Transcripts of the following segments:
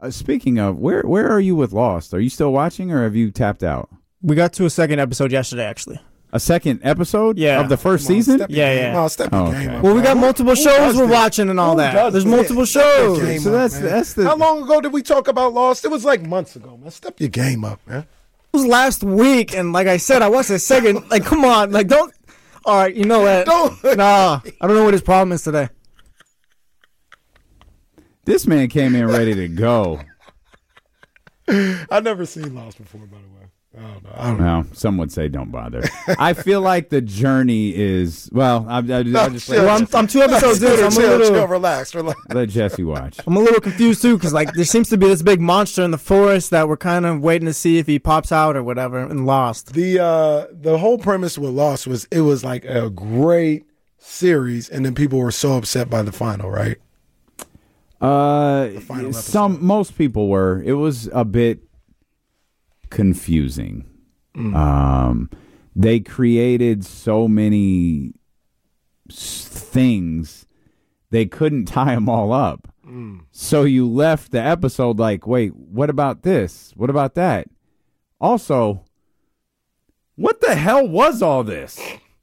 Speaking of, where are you with Lost? Are you still watching, or have you tapped out? We got to a second episode yesterday, actually. A second episode of the first season? Step game up, well, we got multiple shows we're watching and all that. There's multiple shows. So that's the. How long ago did we talk about Lost? It was like months ago, man. Step your game up, man. It was last week, and like I said, I watched a second. Like, come on, like don't. All right, you know what? Nah, I don't know what his problem is today. This man came in ready to go. I've never seen Lost before, by the way. I don't know. No, some would say don't bother. I feel like the journey is I'm 2 episodes in. So I'm a little relax. Let Jesse watch. I'm a little confused too because like there seems to be this big monster in the forest that we're kind of waiting to see if he pops out or whatever. And Lost. The whole premise with Lost was it was like a great series, and then people were so upset by the final, right? Most people were. It was a bit confusing. They created so many things they couldn't tie them all up. So you left the episode like, wait, what about this? What about that? Also, what the hell was all this?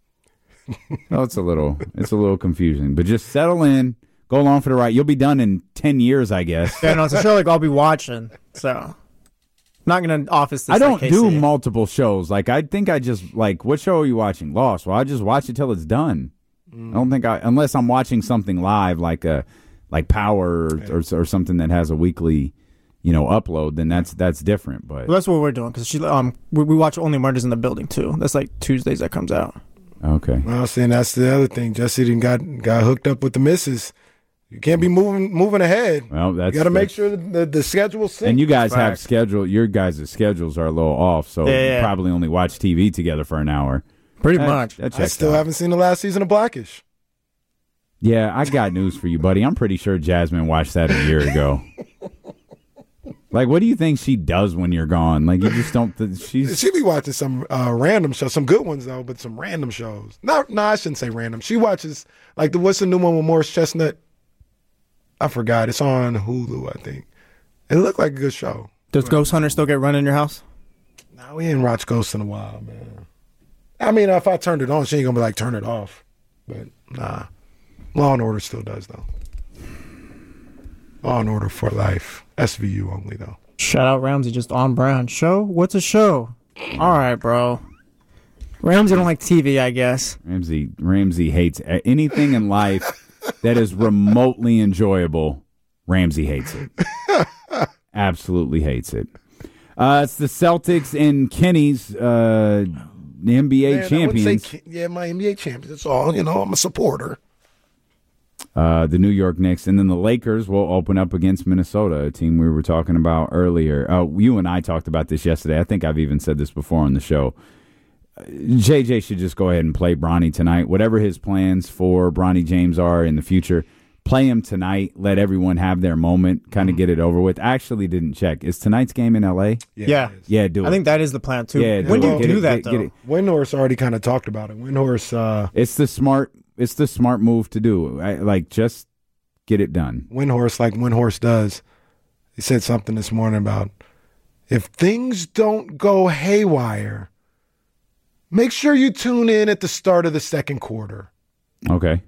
Oh, it's a little confusing, but just settle in. Go along for the ride. You'll be done in 10 years, I guess. Yeah, no, it's a show like I'll be watching. So, I'm not going to office this. I don't do multiple shows. Like, I think I just, like, what show are you watching? Lost. Well, I just watch it till it's done. I don't think unless I'm watching something live, like Power or something that has a weekly, upload, then that's different. But that's what we're doing because we watch Only Murders in the Building too. That's like Tuesdays that comes out. Okay. Well, saying that's the other thing. Jesse didn't got hooked up with the missus. You can't be moving ahead. Well, you got to make sure that the schedule syncs. And you guys have schedule. Your guys' schedules are a little off, so you probably only watch TV together for an hour. Pretty much. I still haven't seen the last season of Blackish. Yeah, I got news for you, buddy. I'm pretty sure Jasmine watched that a year ago. Like, what do you think she does when you're gone? Like, you just don't. She be watching some random shows, some good ones though, but some random shows. No, I shouldn't say random. She watches like what's the new one with Morris Chestnut? I forgot. It's on Hulu, I think. It looked like a good show. Does Ghost Hunter still get run in your house? No, we ain't watched Ghost in a while, man. I mean, if I turned it on, she ain't gonna be like, turn it off. But nah. Law and Order still does, though. Law and Order for life. SVU only, though. Shout out Ramsey, just on brand. Show? What's a show? All right, bro. Ramsey don't like TV, I guess. Ramsey hates anything in life that is remotely enjoyable. Ramsey hates it. Absolutely hates it. It's the Celtics and Kenny's the NBA champions. My NBA champions. That's all. I'm a supporter. The New York Knicks, and then the Lakers will open up against Minnesota, a team we were talking about earlier. You and I talked about this yesterday. I think I've even said this before on the show. JJ should just go ahead and play Bronny tonight. Whatever his plans for Bronny James are in the future, play him tonight. Let everyone have their moment, kind of get it over with. I actually didn't check. Is tonight's game in L.A.? Yeah. Do it. I think that is the plan, too. Yeah, when do you do that, though? Windhorst already kind of talked about it. Windhorst... It's the smart move to do. Just get it done. Windhorst, like Windhorst does. He said something this morning about if things don't go haywire, make sure you tune in at the start of the second quarter. Okay.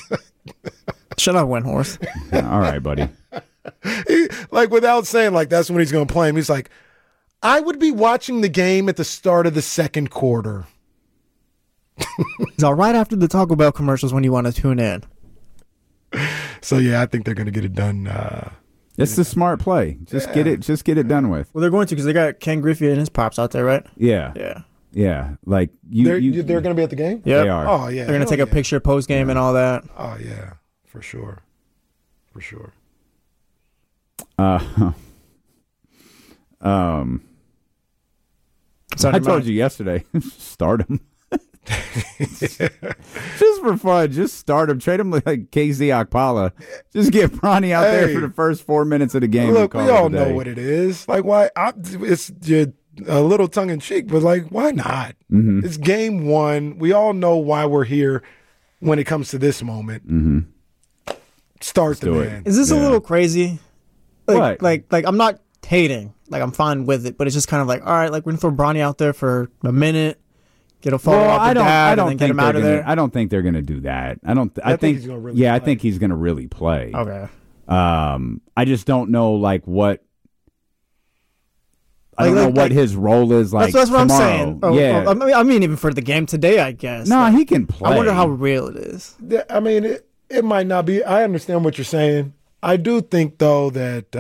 Shut up, Windhorst. All right, buddy. Without saying, that's when he's going to play him. He's like, I would be watching the game at the start of the second quarter. So right after the Taco Bell commercials when you want to tune in. So yeah, I think they're going to get it done. It's the smart play. Just get it done with. Well, they're going to because they got Ken Griffey and his pops out there, right? Yeah. Like they're going to be at the game. Yeah, they are. Oh yeah, they're going to take a picture post game and all that. Oh yeah, for sure. I told you yesterday. Stardom. Just for fun, just start him. Trade him like KZ Okpala. Just get Bronny out there for the first 4 minutes of the game. Look, we all know what it is. Why? It's a little tongue in cheek, but why not? Mm-hmm. It's game one. We all know why we're here when it comes to this moment. Mm-hmm. Start the man. Is this a little crazy What? Like I'm not hating. Like, I'm fine with it, but it's just kind of like, all right, like, we're going to throw Bronny out there for a minute, get a photo off the dad, and then get him out of there. I don't think they're going to do that. I think he's going to really play. I think he's going to really play. Okay. I just don't know, like, what... I don't know what his role is like. That's what tomorrow. I'm saying. Yeah. I mean, even for the game today, I guess. No, he can play. I wonder how real it is. I mean, it might not be. I understand what you're saying. I do think, though, that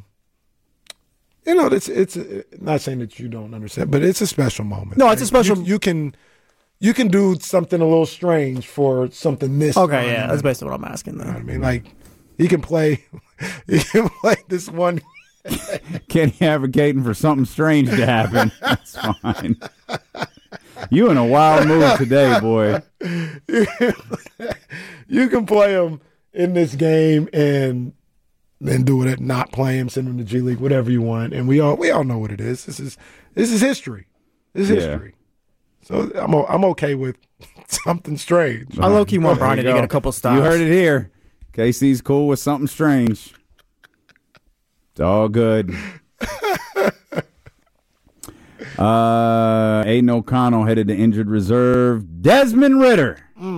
it's not saying that you don't understand, but it's a special moment. No, it's a special. You can do something a little strange for something this. Okay, yeah, that's basically what I'm asking. Then. You know what I mean, like he can play. He can play this one. Kenny advocating for something strange to happen. That's fine. You in a wild mood today, boy. You can play him in this game and do it, not play him, send him to G League, whatever you want. And we all know what it is. This is history. This is history. So I'm okay with something strange. I low key want Bronny to get a couple stops. You heard it here. KC's cool with something strange. It's all good. Aiden O'Connell headed to injured reserve. Desmond Ridder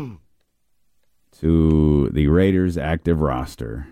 to the Raiders active roster.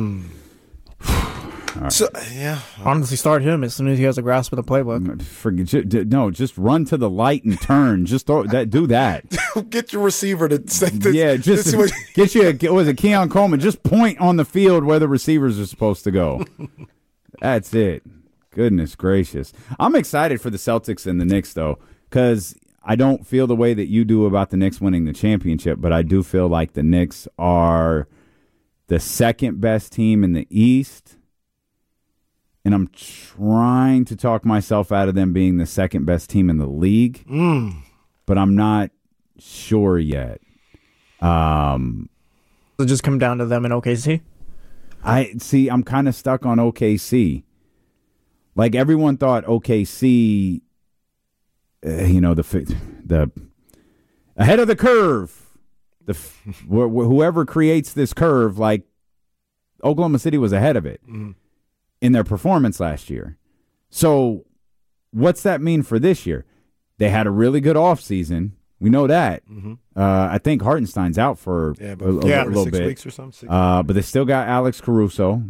Right. So, yeah. Honestly, start him as soon as he has a grasp of the playbook. Just run to the light and turn. Just do that. Get your receiver to say this. Yeah, get you was it Keon Coleman? Just point on the field where the receivers are supposed to go. That's it. Goodness gracious. I'm excited for the Celtics and the Knicks, though, because I don't feel the way that you do about the Knicks winning the championship, but I do feel like the Knicks are the second best team in the East, and I'm trying to talk myself out of them being the second best team in the league, but I'm not sure yet. It'll just come down to them in OKC? I'm kind of stuck on OKC. Like, everyone thought OKC, the ahead of the curve. Whoever creates this curve, like Oklahoma City was ahead of it in their performance last year. So what's that mean for this year? They had a really good offseason. We know that. I think Hartenstein's out for a little 6 bit. Weeks or something. But they still got Alex Caruso.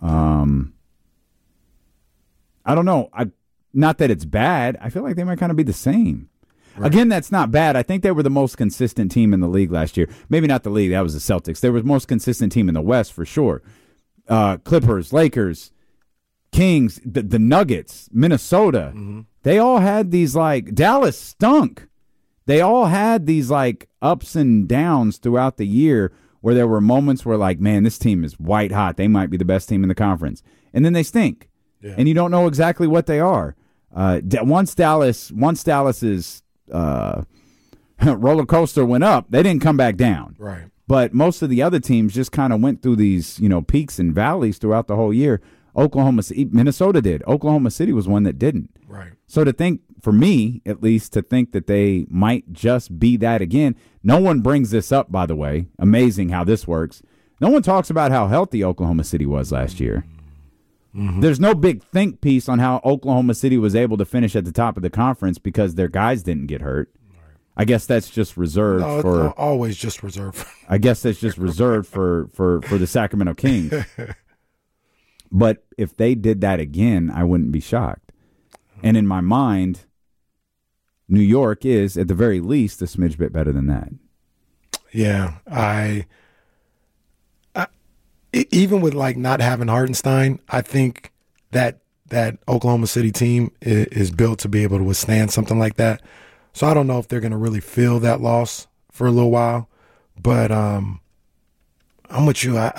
I don't know. Not that it's bad. I feel like they might kind of be the same. Right. Again, that's not bad. I think they were the most consistent team in the league last year. Maybe not the league. That was the Celtics. They were the most consistent team in the West for sure. Clippers, Lakers, Kings, the Nuggets, Minnesota. They all had these, like, Dallas stunk. They all had these, like, ups and downs throughout the year where there were moments where, like, man, this team is white hot. They might be the best team in the conference. And then they stink. Yeah. And you don't know exactly what they are. Once Dallas's roller coaster went up, they didn't come back down. Right. But most of the other teams just kind of went through these, peaks and valleys throughout the whole year. Minnesota did. Oklahoma City was one that didn't. Right. So to think, for me at least, to think that they might just be that again. No one brings this up, by the way. Amazing how this works. No one talks about how healthy Oklahoma City was last year. There's no big think piece on how Oklahoma City was able to finish at the top of the conference because their guys didn't get hurt. I guess that's just reserved for always just reserved. I guess that's just reserved for the Sacramento Kings. But if they did that again, I wouldn't be shocked. And in my mind, New York is at the very least a smidge bit better than that. Yeah, I even with like not having Hartenstein, I think that Oklahoma City team is built to be able to withstand something like that. So I don't know if they're going to really feel that loss for a little while, but I'm with you. I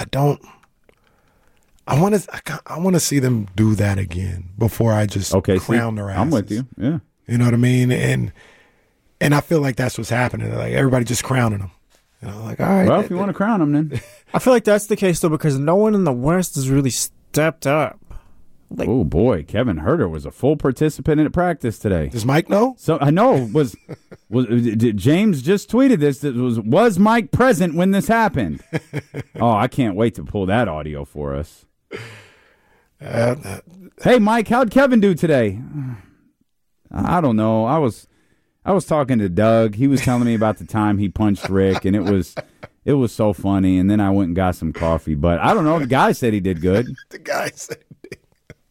want to see them do that again before I just crown their asses. I'm with you. Yeah, you know what I mean. And I feel like that's what's happening. Like everybody just crowning them. Like, all right. Well, if you want to crown them, then I feel like that's the case though because no one in the West has really stepped up. Like, oh boy, Kevin Huerter was a full participant in practice today. Does Mike know? So I know was James just tweeted this. Was Mike present when this happened? Oh, I can't wait to pull that audio for us. Hey, Mike, how'd Kevin do today? I don't know. I was talking to Doug. He was telling me about the time he punched Rick, and it was so funny. And then I went and got some coffee. But I don't know. The guy said he did good. The guy said he did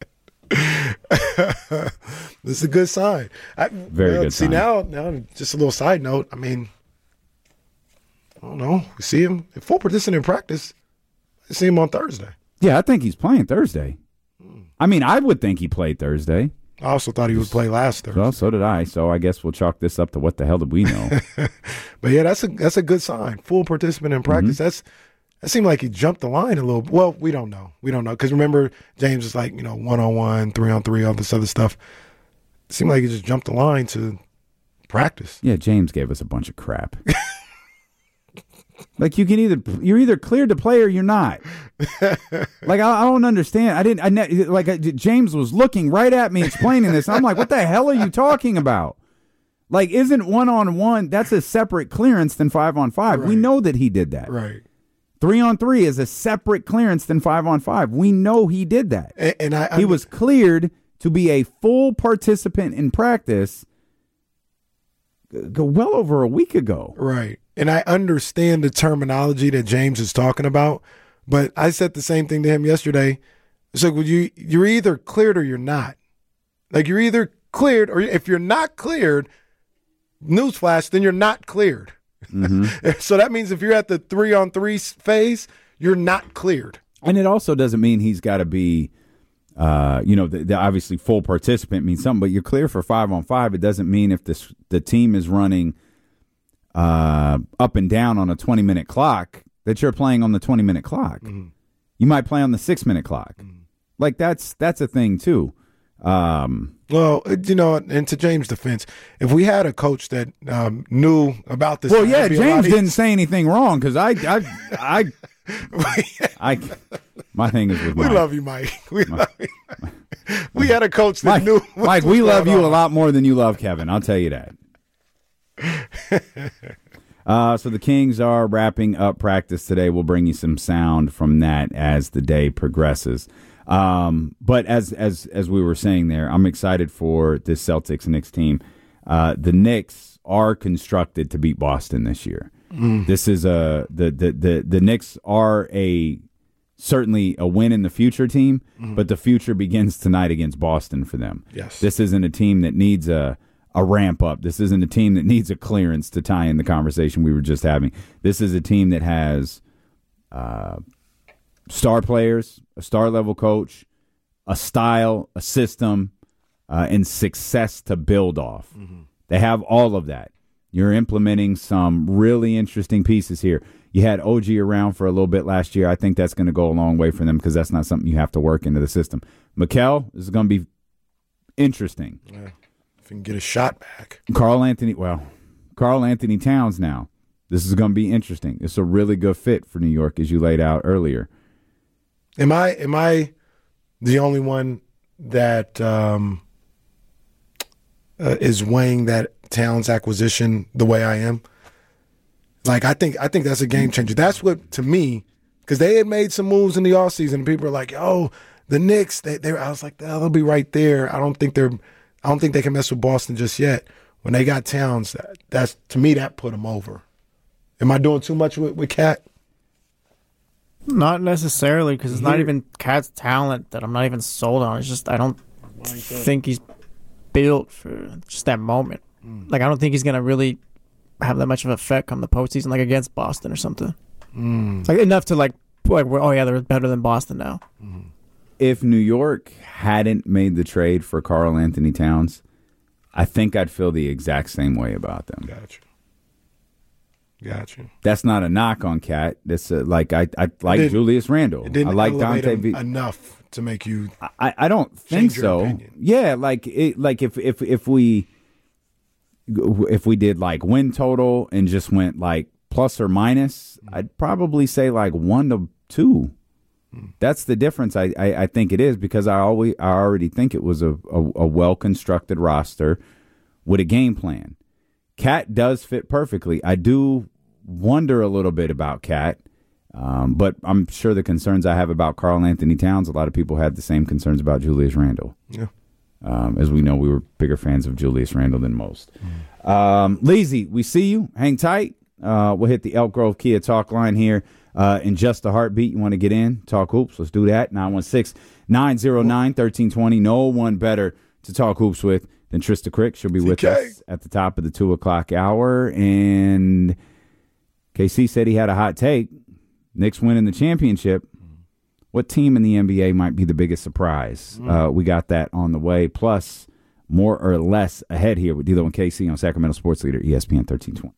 good. This is a good sign. Very good sign. See, now, just a little side note. I mean, I don't know. We see him in full participant in practice. I see him on Thursday. Yeah, I think he's playing Thursday. I mean, I would think he played Thursday. I also thought he would play last Thursday. Well, so did I. So I guess we'll chalk this up to what the hell did we know? But yeah, that's a good sign. Full participant in practice. That seemed like he jumped the line a little. Well, we don't know. Because remember, James is like 1-on-1, 3-on-3, all this other stuff. It seemed like he just jumped the line to practice. Yeah, James gave us a bunch of crap. Like you're either cleared to play or you're not. Like I don't understand. James was looking right at me explaining this. I'm like, what the hell are you talking about? Like, isn't 1-on-1 that's a separate clearance than 5-on-5? Right. We know that he did that. Right. 3-on-3 is a separate clearance than 5-on-5. We know he did that. And he was cleared to be a full participant in practice well over a week ago. Right. And I understand the terminology that James is talking about, but I said the same thing to him yesterday. It's like, you're either cleared or you're not. Like, you're either cleared, or if you're not cleared, newsflash, then you're not cleared. Mm-hmm. So that means if you're at the 3-on-3 phase, you're not cleared. And it also doesn't mean he's got to be, the obviously full participant means something, but you're clear for 5-on-5. It doesn't mean if the team is running up and down on a 20-minute clock that you're playing on the 20-minute clock. Mm-hmm. You might play on the 6-minute clock. Mm-hmm. Like that's a thing too. Well, and to James' defense, if we had a coach that knew about this, well, yeah, James didn't say anything wrong because I my thing is with Mike. We love you, Mike. We love you. We had a coach that knew. Mike, we love you a lot more than you love Kevin. I'll tell you that. So the Kings are wrapping up practice today. We'll bring you some sound from that as the day progresses. But as we were saying there, I'm excited for this Celtics-Knicks team. The Knicks are constructed to beat Boston this year. This is the Knicks are certainly a win in the future team, but the future begins tonight against Boston for them. Yes. This isn't a team that needs a ramp up. This isn't a team that needs a clearance to tie in the conversation we were just having. This is a team that has star players, a star level coach, a style, a system, and success to build off. Mm-hmm. They have all of that. You're implementing some really interesting pieces here. You had OG around for a little bit last year. I think that's going to go a long way for them because that's not something you have to work into the system. Mikal, this is going to be interesting. Yeah. If you can get a shot back. Karl Anthony Towns now. This is going to be interesting. It's a really good fit for New York, as you laid out earlier. Am I the only one that is weighing that Towns acquisition the way I am? Like, I think that's a game changer. That's what, to me, because they had made some moves in the offseason, and people are like, "Oh, the Knicks." I was like, "They'll be right there." I don't think they can mess with Boston just yet. When they got Towns, that's to me that put them over. Am I doing too much with Cat? Not necessarily, because it's not even Cat's talent that I'm not even sold on. It's just I don't think he's built for just that moment. Like, I don't think he's going to really have that much of an effect come the postseason, like against Boston or something. It's like enough to like, oh yeah, they're better than Boston now. If New York hadn't made the trade for Karl Anthony Towns, I think I'd feel the exact same way about them. Gotcha. That's not a knock on Cat. That's I like Julius Randle. It didn't I like Dante enough to make you. I don't think so. Yeah, if we did like win total and just went like plus or minus, I'd probably say like 1 to 2. That's the difference. I think it is because I already think it was a well constructed roster with a game plan. Cat does fit perfectly. I do wonder a little bit about Cat. But I'm sure the concerns I have about Karl Anthony Towns, a lot of people had the same concerns about Julius Randle. Yeah. As we know, we were bigger fans of Julius Randle than most. Leezy, we see you. Hang tight. We'll hit the Elk Grove Kia talk line here in just a heartbeat. You want to get in? Talk hoops. Let's do that. 916-909-1320. No one better to talk hoops with than Trista Crick. She'll be with us at the top of the 2 o'clock hour. And KC said he had a hot take. Knicks winning the championship. What team in the NBA might be the biggest surprise? We got that on the way. Plus, more or less ahead here with D'Lo and KC on Sacramento Sports Leader, ESPN 1320.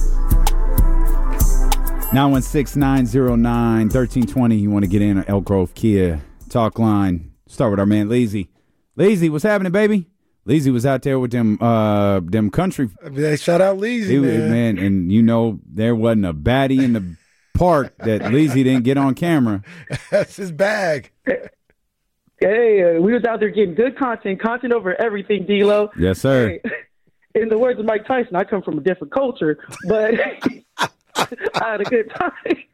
916-909-1320. You want to get in on Elk Grove Kia talk line. Start with our man, Leezy. Leezy, what's happening, baby? Leezy was out there with them country. Shout out Leezy, man. And there wasn't a baddie in the park that Leezy didn't get on camera. That's his bag. Hey, we was out there getting good content over everything, D'Lo. Yes, sir. Hey, in the words of Mike Tyson, I come from a different culture, but I had a good time.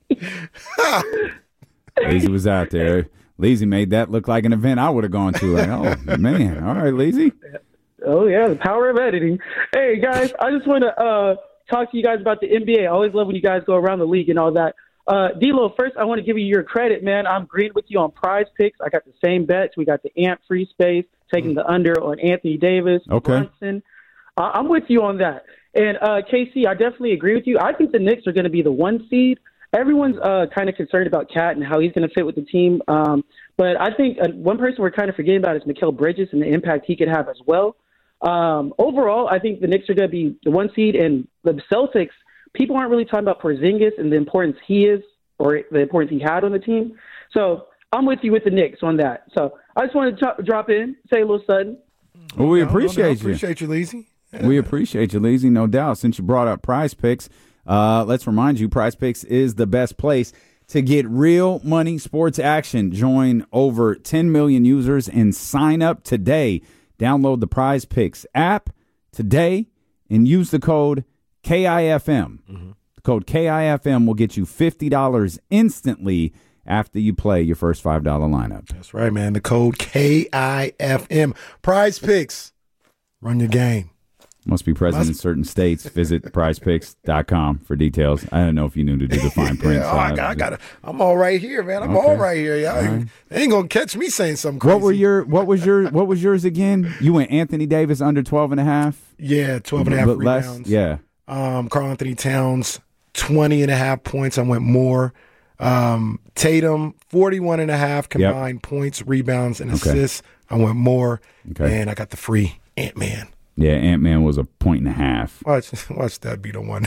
Leezy was out there. Leezy made that look like an event I would have gone to. Like, oh, man. All right, Leezy. Oh, yeah, the power of editing. Hey, guys, I just want to talk to you guys about the NBA. I always love when you guys go around the league and all that. D'Lo, first, I want to give you your credit, man. I'm agreeing with you on Prize Picks. I got the same bets. We got the Ant Free Space, taking the under on Anthony Davis, Brunson. I'm with you on that. And, KC, I definitely agree with you. I think the Knicks are going to be the 1 seed. Everyone's kind of concerned about Cat and how he's going to fit with the team. But I think one person we're kind of forgetting about is Mikal Bridges and the impact he could have as well. Overall, I think the Knicks are going to be the 1 seed, and the Celtics, people aren't really talking about Porzingis and the importance he is or the importance he had on the team. So I'm with you with the Knicks on that. So I just wanted to drop in, say a little something. Well, we appreciate you. Appreciate you, Leezy. Yeah. We appreciate you, Leezy, no doubt. Since you brought up Prize Picks, let's remind you, Prize Picks is the best place to get real money sports action. Join over 10 million users and sign up today. Download the Prize Picks app today and use the code KIFM. The code KIFM will get you $50 instantly after you play your first $5 lineup. That's right, man. The code KIFM. Prize Picks. Run your game. Must be present in certain states. Visit prizepicks.com for details. I don't know if you knew to do the fine print. I got it. I'm all right here, man. I'm all right here. Y'all They ain't gonna catch me saying something crazy. What was yours again? You went Anthony Davis under 12.5? Yeah, 12.5 rebounds. Yeah. Karl Anthony Towns, 20.5 points. I went more. Tatum, 41.5 combined points, rebounds, and assists. I went more. Okay. And I got the free Ant-Man. Yeah, Ant-Man was 1.5. Watch that be the one.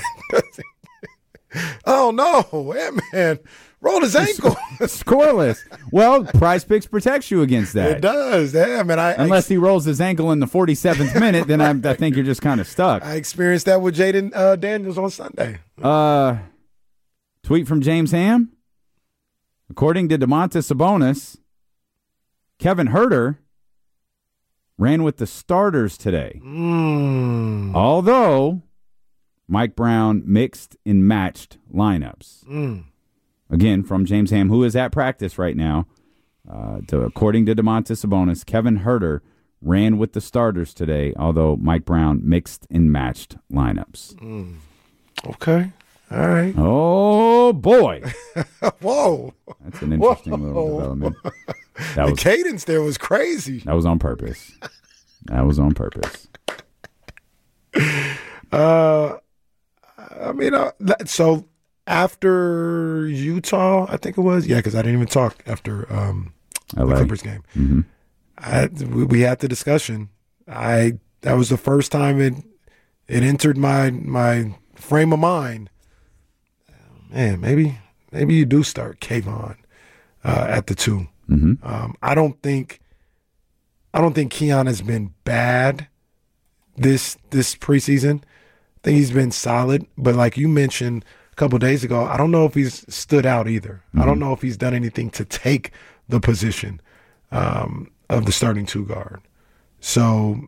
Oh, no. Ant-Man rolled his ankle. Scoreless. Well, Prize Picks protects you against that. It does. Yeah, man. Unless he rolls his ankle in the 47th minute, then I think you're just kind of stuck. I experienced that with Jaden Daniels on Sunday. Tweet from James Ham. According to Domantas Sabonis, Kevin Huerter ran with the starters today. Although Mike Brown mixed and matched lineups. Again, from James Ham, who is at practice right now. According to Domantas Sabonis, Kevin Huerter ran with the starters today, although Mike Brown mixed and matched lineups. Okay. All right. Oh, boy. Whoa. That's an interesting little development. The cadence there was crazy. That was on purpose. So after Utah, I think it was. Yeah, because I didn't even talk after the Clippers game. Mm-hmm. We had the discussion. That was the first time it entered my frame of mind. Man, maybe you do start Kayvon at the 2. Mm-hmm. I don't think Keon has been bad this preseason. I think he's been solid, but like you mentioned a couple of days ago, I don't know if he's stood out either. Mm-hmm. I don't know if he's done anything to take the position of the starting 2 guard. So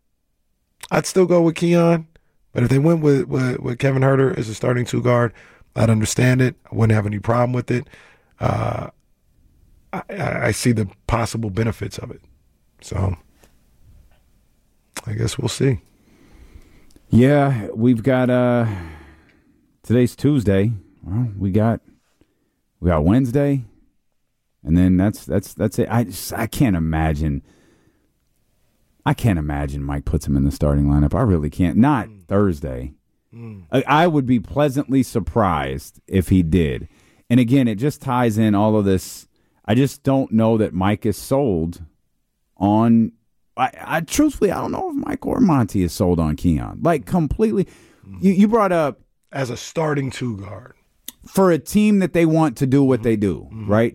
I'd still go with Keon, but if they went with Kevin Huerter as a starting 2 guard, I'd understand it. I wouldn't have any problem with it. I see the possible benefits of it. So I guess we'll see. Yeah, we've got today's Tuesday. Well, we got Wednesday, and then that's it. I can't imagine. I can't imagine Mike puts him in the starting lineup. I really can't. Not Thursday. I would be pleasantly surprised if he did. And again, it just ties in all of this. I just don't know that Mike is sold on. I truthfully, I don't know if Mike or Monty is sold on Keon. Like completely. You brought up as a starting 2 guard for a team that they want to do what they do, right?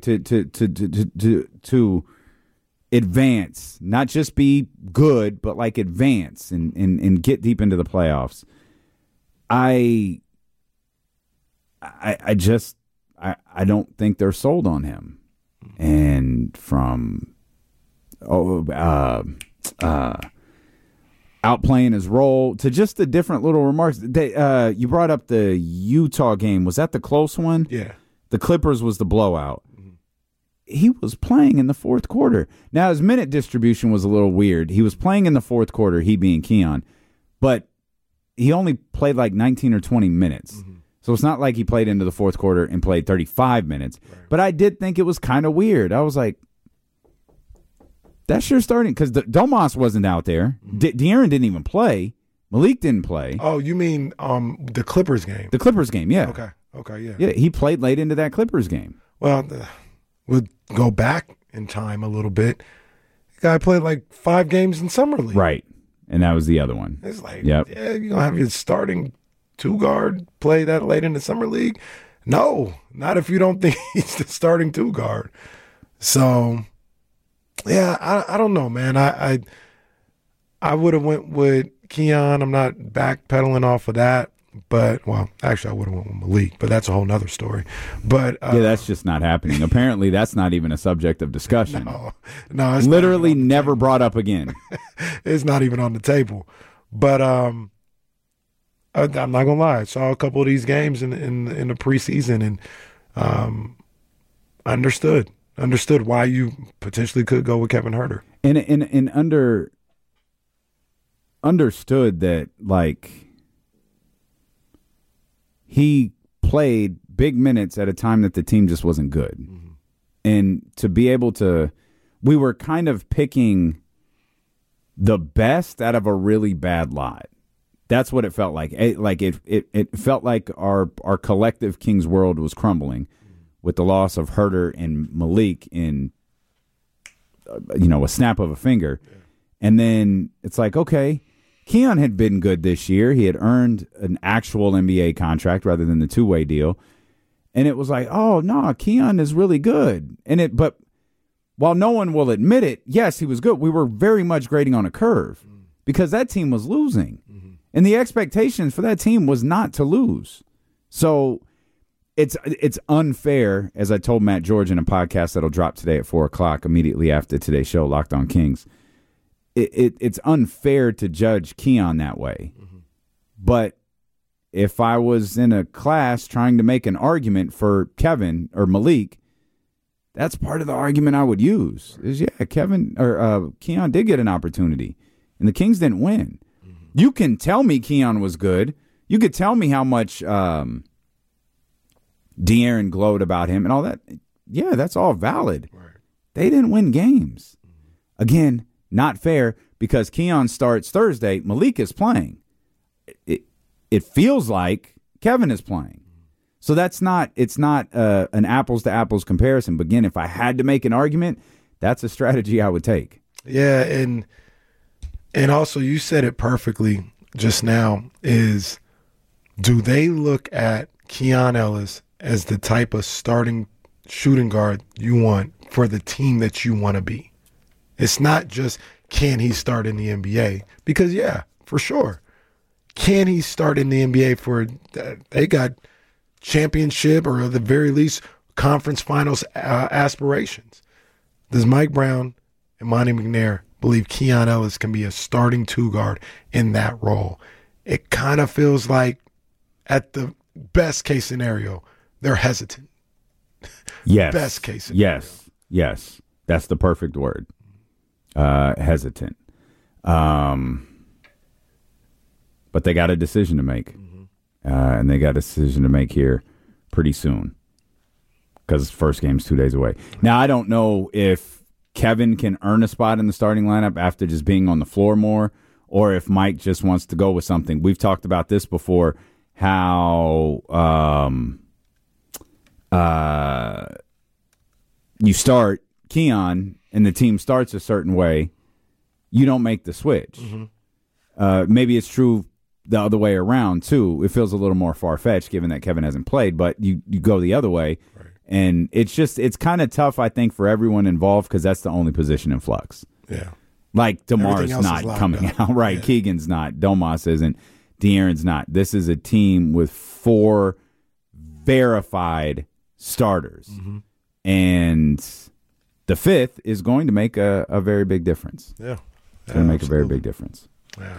To advance, not just be good, but like advance and get deep into the playoffs. I don't think they're sold on him. And from outplaying his role to just the different little remarks. You brought up the Utah game. Was that the close one? Yeah. The Clippers was the blowout. He was playing in the fourth quarter. Now, his minute distribution was a little weird. He was playing in the fourth quarter, he being Keon, but he only played like 19 or 20 minutes. So it's not like he played into the fourth quarter and played 35 minutes. Right. But I did think it was kind of weird. I was like, that's your starting, because Domas wasn't out there. De'Aaron didn't even play. Malik didn't play. Oh, you mean the Clippers game? The Clippers game, yeah. Okay, yeah. Yeah, he played late into that Clippers game. Well, we'll go back in time a little bit. The guy played like 5 games in Summer League. Right, and that was the other one. It's like, yeah, you're going to have your starting 2 guard play that late in the Summer League? No, not if you don't think he's the starting 2 guard. So, yeah, I don't know, man. I would have went with Keon. I'm not backpedaling off of that. But, well, actually, I would have went with Malik, but that's a whole nother story. But yeah, that's just not happening. Apparently, that's not even a subject of discussion. No, it's literally never brought up again. It's not even on the table. But I'm not gonna lie. I saw a couple of these games in the preseason, and understood why you potentially could go with Kevin Huerter. And understood that, like, he played big minutes at a time that the team just wasn't good. And to be able to, we were kind of picking the best out of a really bad lot. That's what it felt like. It felt like our collective Kings world was crumbling with the loss of Huerter and Malik in a snap of a finger. And then it's like, okay, Keon had been good this year. He had earned an actual NBA contract rather than the 2-way deal. And it was like, oh, no, Keon is really good. But while no one will admit it, yes, he was good. We were very much grading on a curve because that team was losing. And the expectations for that team was not to lose. So it's unfair, as I told Matt George in a podcast that'll drop today at 4 o'clock immediately after today's show, Locked on Kings. It's unfair to judge Keon that way. But if I was in a class trying to make an argument for Kevin or Malik, that's part of the argument I would use. Is Keon did get an opportunity, and the Kings didn't win. You can tell me Keon was good. You could tell me how much De'Aaron glowed about him and all that. Yeah, that's all valid. Right. They didn't win games. Again, not fair, because Keon starts Thursday. Malik is playing. It feels like Kevin is playing. So it's not an apples to apples comparison. But again, if I had to make an argument, that's a strategy I would take. Yeah, and also you said it perfectly just now, is do they look at Keon Ellis as the type of starting shooting guard you want for the team that you want to be? It's not just, can he start in the NBA? Because, yeah, for sure. Can he start in the NBA for they got championship or at the very least conference finals aspirations? Does Mike Brown and Monty McNair believe Keon Ellis can be a starting 2 guard in that role? It kind of feels like at the best case scenario, they're hesitant. Yes. Best case scenario. Yes. That's the perfect word. Hesitant. But they got a decision to make. And they got a decision to make here pretty soon. Because first game's 2 days away. Now, I don't know if Kevin can earn a spot in the starting lineup after just being on the floor more, or if Mike just wants to go with something. We've talked about this before, how you start Keon and the team starts a certain way, you don't make the switch. Maybe it's true the other way around, too. It feels a little more far-fetched given that Kevin hasn't played, but you go the other way. Right. And it's kind of tough, I think, for everyone involved because that's the only position in flux. Yeah. Like DeMar's not coming out. Right. Yeah. Keegan's not. Domas isn't. De'Aaron's not. This is a team with 4 verified starters. And the 5th is going to make a very big difference. Yeah. It's going to make a very big difference. Yeah.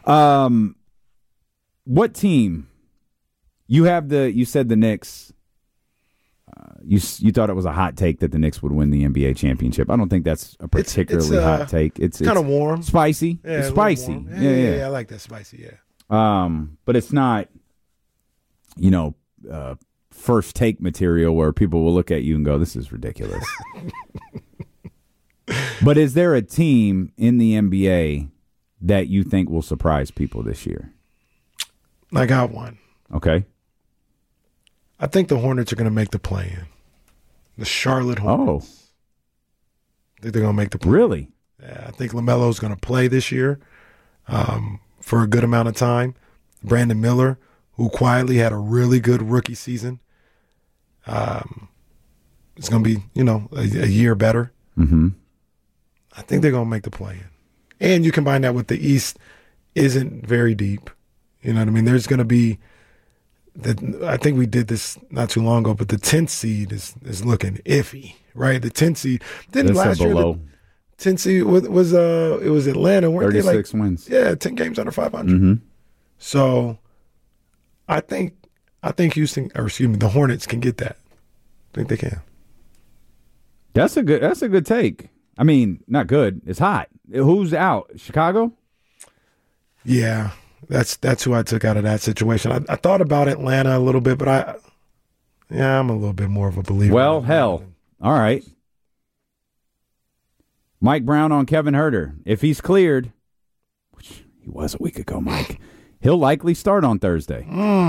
What team? You said the Knicks. You thought it was a hot take that the Knicks would win the NBA championship. I don't think that's a particularly hot take. It's kind of warm, spicy. Yeah, it's spicy. Warm. Yeah, I like that spicy. Yeah. But it's not, first take material where people will look at you and go, "This is ridiculous." But is there a team in the NBA that you think will surprise people this year? I got one. Okay. I think the Hornets are going to make the play-in. The Charlotte Hornets. I think they're going to make the play-in. Really? Yeah, I think LaMelo's going to play this year for a good amount of time. Brandon Miller, who quietly had a really good rookie season. It's going to be, a year better. I think they're going to make the play-in. And you combine that with the East isn't very deep. You know what I mean? There's going to be I think we did this not too long ago, but the 10th seed is looking iffy, right? The 10th seed. Then last year, the 10th seed was it was Atlanta. Weren't 36 wins. Yeah, 10 games under 500. So I think Houston, or excuse me, the Hornets can get that. I think they can. That's a good take. I mean, not good. It's hot. Who's out? Chicago? Yeah. That's who I took out of that situation. I thought about Atlanta a little bit, but I'm a little bit more of a believer. Well, hell. All right. Mike Brown on Kevin Huerter. If he's cleared, which he was a week ago, Mike, he'll likely start on Thursday.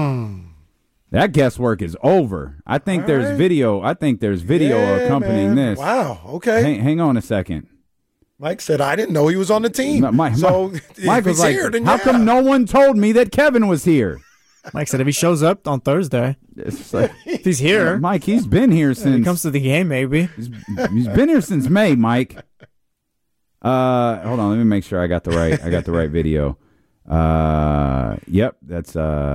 That guesswork is over. I think there's video. I think there's video accompanying this. Wow. Okay. Hang on a second. Mike said, I didn't know he was on the team. Mike was like, here, how come no one told me that Kevin was here? Mike said if he shows up on Thursday, like, if he's here. Mike, he's been here since. When he comes to the game, maybe. He's been here since May, Mike. Hold on, let me make sure I got the right video. Yep, that's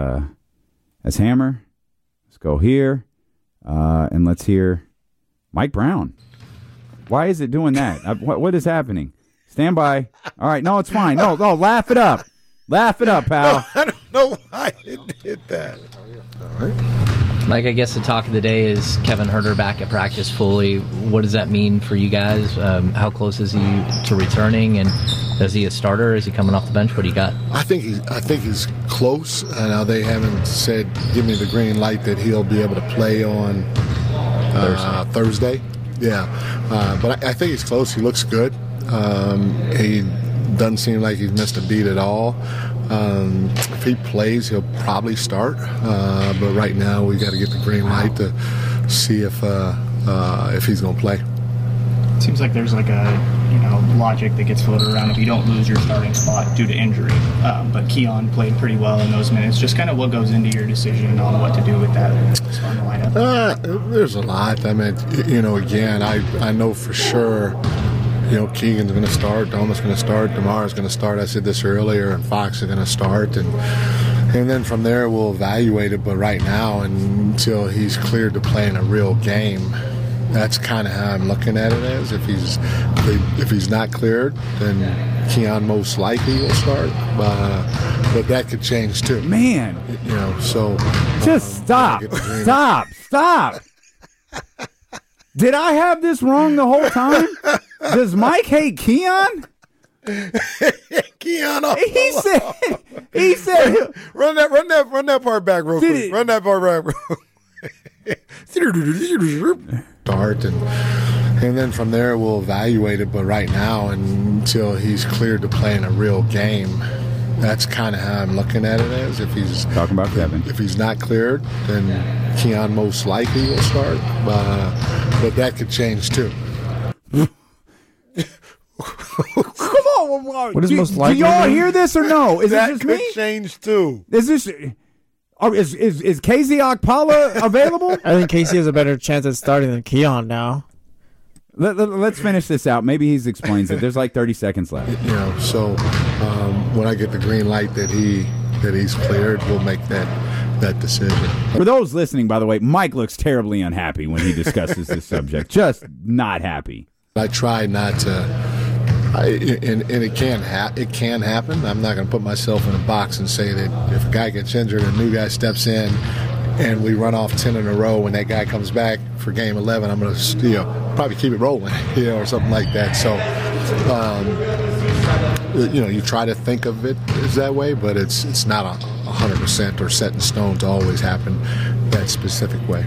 Hammer. Let's go here. And let's hear Mike Brown. Why is it doing that? What is happening? Stand by. All right. No, it's fine. No, laugh it up. Laugh it up, pal. No, I don't know why it did that. All right. Mike, I guess the talk of the day is Kevin Huerter back at practice fully. What does that mean for you guys? How close is he to returning? And is he a starter? Is he coming off the bench? What do you got? I think he's close. Now they haven't said, give me the green light that he'll be able to play on Thursday. Yeah, but I think he's close. He looks good. He doesn't seem like he's missed a beat at all. If he plays, he'll probably start. But right now, we got to get the green light to see if he's going to play. Seems like there's like a logic that gets floated around if you don't lose your starting spot due to injury. But Keon played pretty well in those minutes. Just kind of what goes into your decision on what to do with that starting lineup? There's a lot. I mean, again, I know for sure. Keegan's going to start, Doma's going to start, DeMar's going to start. I said this earlier, and Fox are going to start, and then from there we'll evaluate it. But right now, until he's cleared to play in a real game, that's kind of how I'm looking at it as. If he's not cleared, then Keon most likely will start, but that could change too. Man, So just stop. Did I have this wrong the whole time? Does Mike hate Keon? Keon, He said run that part back real quick. Run that part back. Start and then from there we'll evaluate it. But right now, until he's cleared to play in a real game, that's kind of how I'm looking at it as. If he's talking about Kevin, if he's not cleared, then Keon most likely will start, but that could change too. Come on, what is most likely? Do y'all hear this or no? Is that it just could me? change too. Is this? Is Casey Okpala available? I think Casey has a better chance at starting than Keon now. Let's finish this out. Maybe he explains it. There's like 30 seconds left. So when I get the green light that he's cleared, we'll make that decision. For those listening, by the way, Mike looks terribly unhappy when he discusses this subject. Just not happy. I try not to, and it can happen. I'm not going to put myself in a box and say that if a guy gets injured and a new guy steps in and we run off 10 in a row when that guy comes back for game 11, I'm going to probably keep it rolling, or something like that. So, you try to think of it as that way, but it's not 100% or set in stone to always happen that specific way.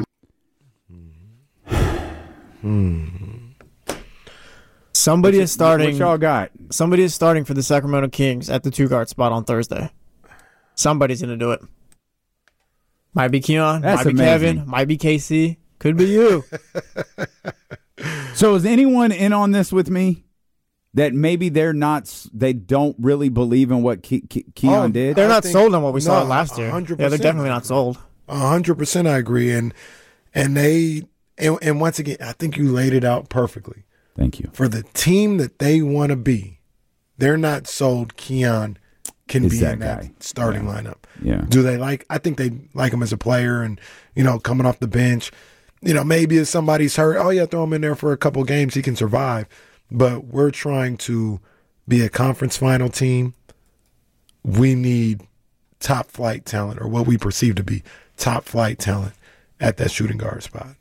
Somebody is starting. What y'all got? Somebody is starting for the Sacramento Kings at the 2-guard spot on Thursday. Somebody's going to do it. Might be Keon, That's might be amazing. Kevin, might be Casey, could be you. So is anyone in on this with me? That maybe they don't really believe in what Keon did? They're not think- sold on what we saw no, last year. 100%. Yeah, they're definitely not sold. 100% I agree. And once again, I think you laid it out perfectly. Thank you. For the team that they want to be, they're not sold Keon can Is be that in that guy. starting lineup. Yeah. Do they I think they like him as a player and, coming off the bench. Maybe if somebody's hurt, throw him in there for a couple games, he can survive. But we're trying to be a conference final team. We need top flight talent, or what we perceive to be top flight talent at that shooting guard spot.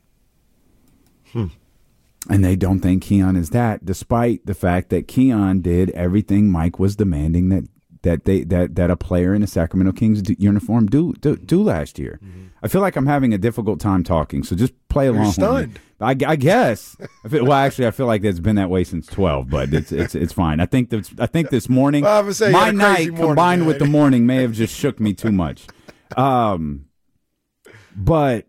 And they don't think Keon is that, despite the fact that Keon did everything Mike was demanding that a player in a Sacramento Kings uniform do last year. Mm-hmm. I feel like I'm having a difficult time talking, so just play along. You're stunned. I guess. I feel like it's been that way since 12, but it's fine. I think this morning, Well, I would say you my had a night crazy morning, combined with man. the morning may have just shook me too much. But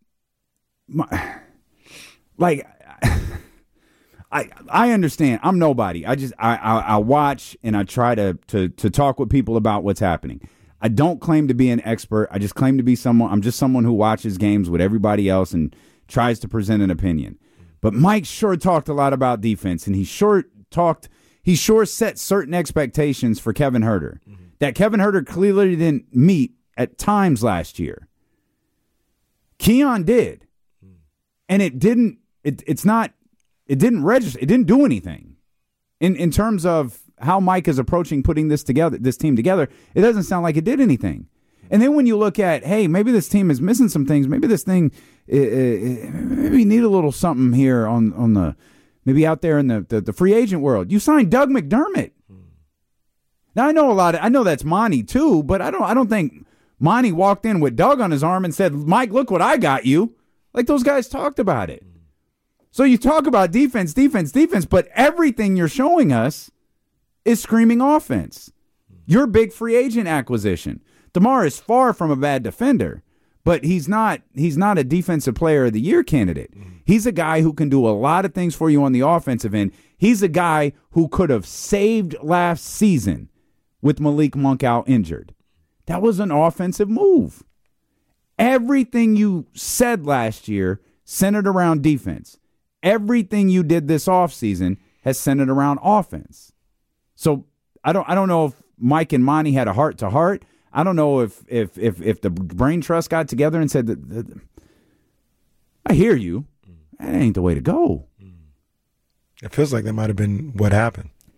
I understand. I'm nobody. I watch and I try to talk with people about what's happening. I don't claim to be an expert. I just claim to be someone. I'm just someone who watches games with everybody else and tries to present an opinion. But Mike sure talked a lot about defense, and he sure set certain expectations for Kevin Huerter that Kevin Huerter clearly didn't meet at times last year. Keon did, and it didn't. It didn't register. It didn't do anything in terms of how Mike is approaching putting this team together. It doesn't sound like it did anything. And then when you look at, hey, maybe this team is missing some things. Maybe this thing, maybe you need a little something here on the, maybe out there in the free agent world. You signed Doug McDermott. Now I know that's Monty too, but I don't think Monty walked in with Doug on his arm and said, Mike, look what I got you. Like those guys talked about it. So you talk about defense, but everything you're showing us is screaming offense. Your big free agent acquisition. DeMar is far from a bad defender, but he's not a defensive player of the year candidate. He's a guy who can do a lot of things for you on the offensive end. He's a guy who could have saved last season with Malik Monk out injured. That was an offensive move. Everything you said last year centered around defense. Everything you did this offseason has centered around offense. So I don't know if Mike and Monty had a heart-to-heart. I don't know if the brain trust got together and said that I hear you. That ain't the way to go. It feels like that might have been what happened.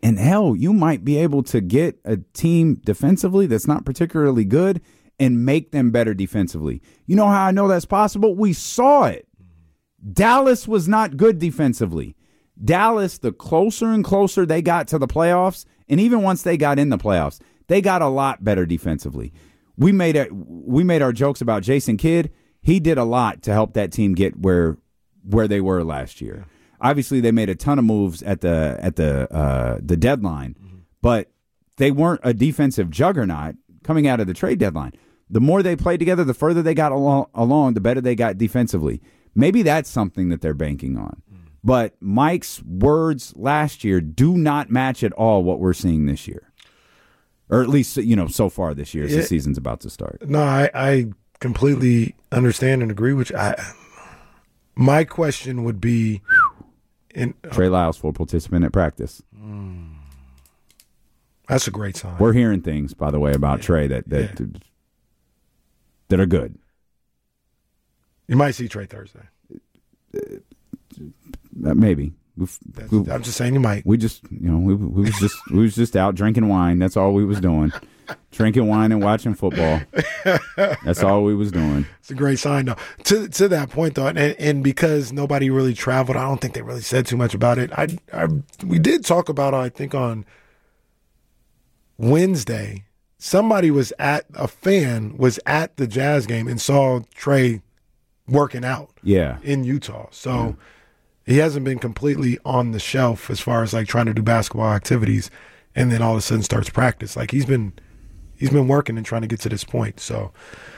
And hell, you might be able to get a team defensively that's not particularly good and make them better defensively. You know how I know that's possible? We saw it. Dallas was not good defensively. Dallas, the closer and closer they got to the playoffs, and even once they got in the playoffs, they got a lot better defensively. We made our jokes about Jason Kidd. He did a lot to help that team get where they were last year. Obviously, they made a ton of moves at the deadline, but they weren't a defensive juggernaut coming out of the trade deadline. The more they played together, the further they got along, the better they got defensively. Maybe that's something that they're banking on. But Mike's words last year do not match at all what we're seeing this year. Or at least, so far this year as the season's about to start. No, I completely understand and agree with you. My question would be... Trey Lyles, full participant at practice. That's a great sign. We're hearing things, by the way, about Trey that are good. You might see Trey Thursday. Maybe. I'm just saying you might. We just, we was just out drinking wine. That's all we was doing. Drinking wine and watching football. That's all we was doing. It's a great sign, though. To that point, though, and because nobody really traveled, I don't think they really said too much about it. We did talk about, I think, on Wednesday, a fan was at the Jazz game and saw Trey working out in Utah. So he hasn't been completely on the shelf as far as like trying to do basketball activities and then all of a sudden starts practice. Like he's been working and trying to get to this point. So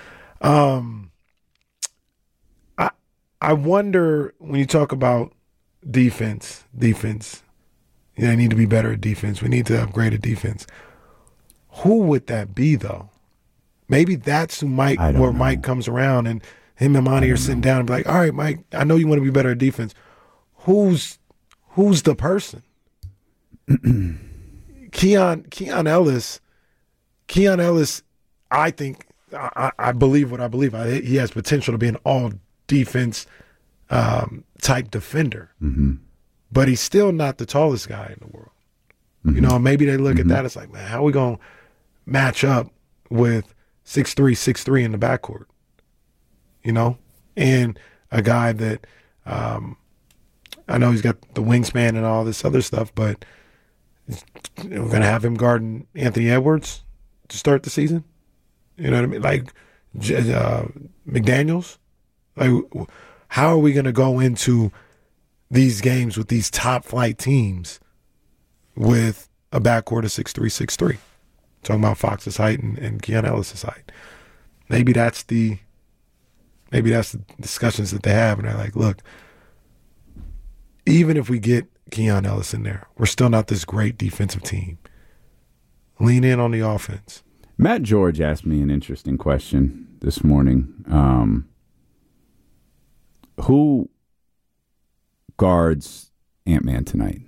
I wonder when you talk about defense, they need to be better at defense. We need to upgrade at defense. Who would that be, though? Maybe that's who Mike comes around and him and Monty are sitting down and be like, all right, Mike, I know you want to be better at defense. Who's the person? Keon Ellis, I think, I believe what I believe. He has potential to be an all-defense type defender. Mm-hmm. But he's still not the tallest guy in the world. Mm-hmm. Maybe they look at that, it's like, man, how are we going to match up with 6'3" in the backcourt? And a guy that I know he's got the wingspan and all this other stuff, but we're going to have him guarding Anthony Edwards to start the season. You know what I mean? Like McDaniels. Like, how are we going to go into these games with these top flight teams with a backcourt of 6'3"? Talking about Fox's height and Keon Ellis' height. Maybe that's the discussions that they have, and they're like, look, even if we get Keon Ellis in there, we're still not this great defensive team. Lean in on the offense. Matt George asked me an interesting question this morning. Who guards Ant-Man tonight?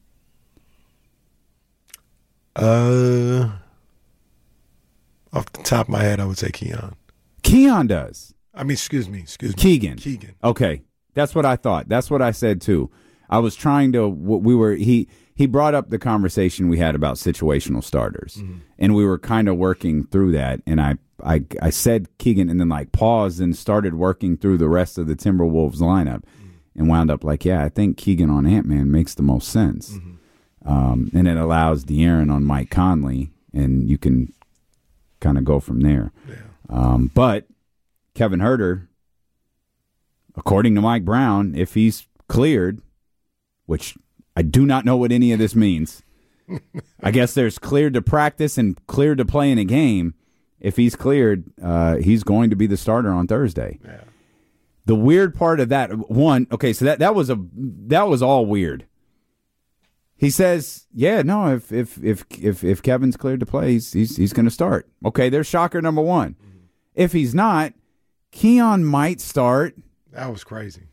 Off the top of my head, I would say Keon. Keon does. I mean, excuse me. Keegan. Okay. That's what I thought. That's what I said, too. I was trying to he brought up the conversation we had about situational starters, and we were kind of working through that, and I said Keegan and then like paused and started working through the rest of the Timberwolves lineup and wound up like, yeah, I think Keegan on Ant-Man makes the most sense. And it allows De'Aaron on Mike Conley, and you can kind of go from there. Yeah. But Kevin Huerter, according to Mike Brown, if he's cleared, which I do not know what any of this means. I guess there's cleared to practice and cleared to play in a game. If he's cleared, he's going to be the starter on Thursday. Yeah. The weird part of that, so that was all weird. He says, yeah, no, if Kevin's cleared to play, he's going to start. Okay, there's shocker number one. If he's not, Keon might start. That was crazy.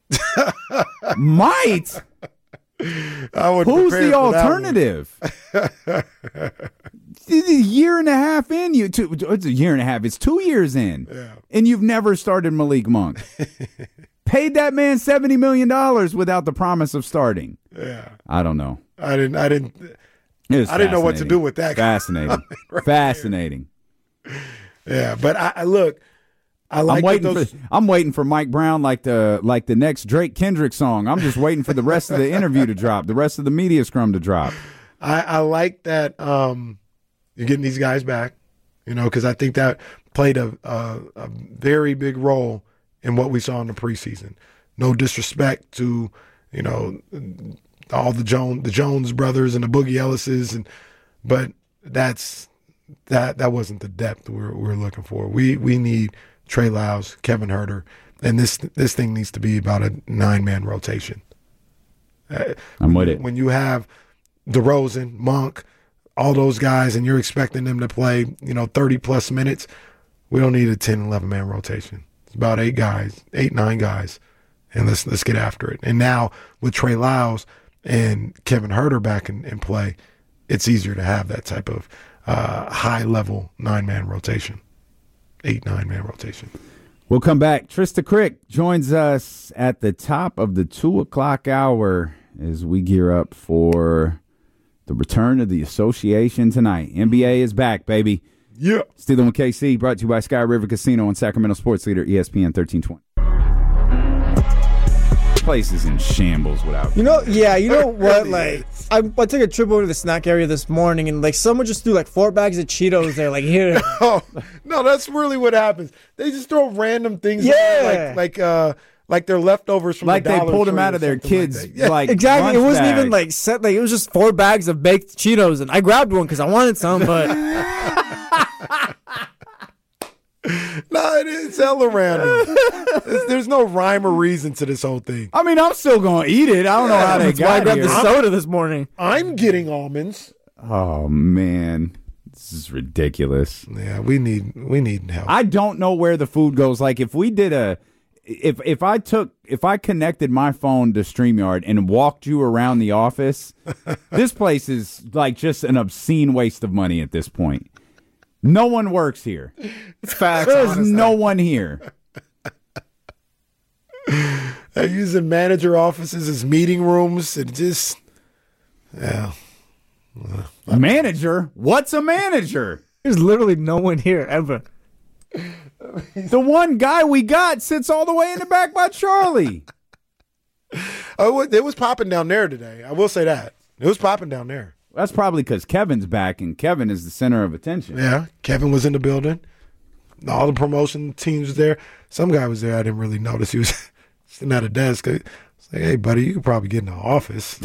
Might? Who's the alternative? It's a year and a half in. It's a year and a half. It's 2 years in. Yeah. And you've never started Malik Monk. Paid that man $70 million without the promise of starting. Yeah. I don't know. I didn't. I didn't know what to do with that. Fascinating. Fascinating. Yeah, but I look. I like I'm waiting for Mike Brown like the next Drake Kendrick song. I'm just waiting for the rest of the interview to drop, the rest of the media scrum to drop. I like that you're getting these guys back, because I think that played a very big role in what we saw in the preseason. No disrespect to all the Jones brothers and the Boogie Ellises, but that wasn't the depth we're looking for. We need Trey Lyles, Kevin Huerter, and this thing needs to be about a 9-man rotation. I'm with it. When you have DeRozan, Monk, all those guys, and you're expecting them to play 30-plus minutes, we don't need a 10, 11-man rotation. It's about 8 guys, 8, 9 guys, and let's get after it. And now with Trey Lyles and Kevin Huerter back in play, it's easier to have that type of high-level 9-man rotation. 8, 9-man rotation. We'll come back. Trista Crick joins us at the top of the 2 o'clock hour as we gear up for the return of the association tonight. NBA is back, baby. Yeah. Stealing with KC, brought to you by Sky River Casino and Sacramento Sports Leader, ESPN 1320. Place is in shambles without. You know what? Like, I took a trip over to the snack area this morning, and someone just threw 4 bags of Cheetos there. Here. No, that's really what happens. They just throw random things. Yeah. Like they're leftovers from like the they Dollar pulled them Tree out of their kids. Exactly. It wasn't bag. even set. It was just 4 bags of baked Cheetos, and I grabbed one because I wanted some, but. No, it's hella random. There's no rhyme or reason to this whole thing. I mean, I'm still going to eat it. I don't know how they That's why I got grabbed here. the soda this morning. I'm getting almonds. Oh, man. This is ridiculous. Yeah, we need help. I don't know where the food goes. Like, if we did if I connected my phone to StreamYard and walked you around the office, this place is just an obscene waste of money at this point. No one works here. It's facts. There's honestly. no one here. They're using manager offices as meeting rooms. And just, yeah. A manager? What's a manager? There's literally no one here ever. The one guy we got sits all the way in the back by Charlie. Oh, it was popping down there today. I will say that. It was popping down there. That's probably because Kevin's back, and Kevin is the center of attention. Yeah, Kevin was in the building. All the promotion teams was there. Some guy was there. I didn't really notice. He was sitting at a desk. I was like, hey, buddy, you could probably get in the office.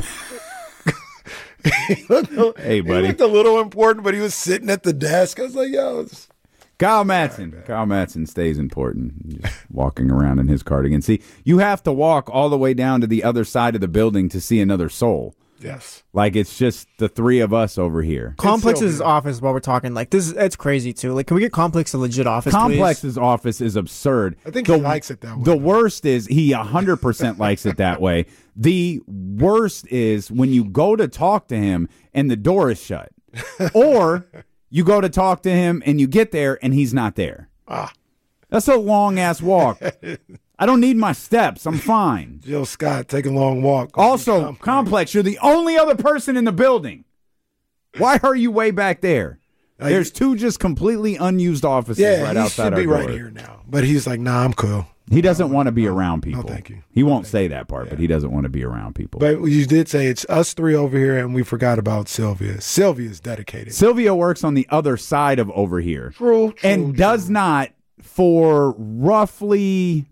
He looked Hey, buddy. He looked a little important, but he was sitting at the desk. I was like, yo. Kyle Madsen. Kyle Madsen stays important. Just walking around in his cardigan. See, you have to walk all the way down to the other side of the building to see another soul. Yes. It's just the 3 of us over here. Complex's office, while we're talking, it's crazy too. Can we get Complex a legit office, Complex's please? office is absurd. I think he likes it that way. The worst is he 100% likes it that way. The worst is when you go to talk to him and the door is shut. Or you go to talk to him and you get there and he's not there. That's a long-ass walk. I don't need my steps. I'm fine. Jill Scott, take a long walk. Also, Complex, you're the only other person in the building. Why are you way back there? There's 2 just completely unused offices right outside our door. He should be right here now. But he's like, nah, I'm cool. He doesn't want to be around people. No, thank you. He won't say that part, but he doesn't want to be around people. But you did say it's us 3 over here, and we forgot about Sylvia. Sylvia's dedicated. Sylvia works on the other side of over here. True. And does not, for roughly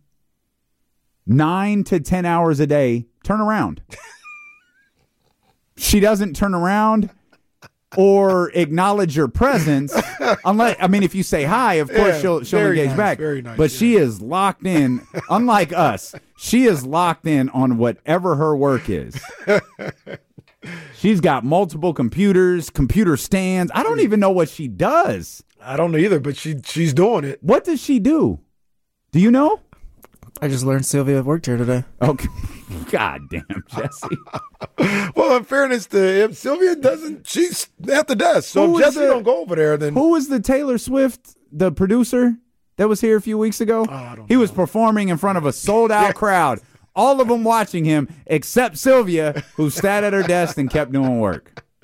9 to 10 hours a day, turn around. She doesn't turn around or acknowledge your presence unless, if you say hi, of course she'll engage back. Very nice, but she is locked in, unlike us. She is locked in on whatever her work is. She's got multiple computers, computer stands. I don't even know what she does. I don't know either, but she's doing it. What does she do? Do you know? I just learned Sylvia worked here today. Okay. God damn, Jesse. Well, in fairness to him, Sylvia she's at the desk. So if Jesse don't go over there, then. Who was the Taylor Swift, the producer that was here a few weeks ago? He was performing in front of a sold-out crowd. All of them watching him, except Sylvia, who sat at her desk and kept doing work.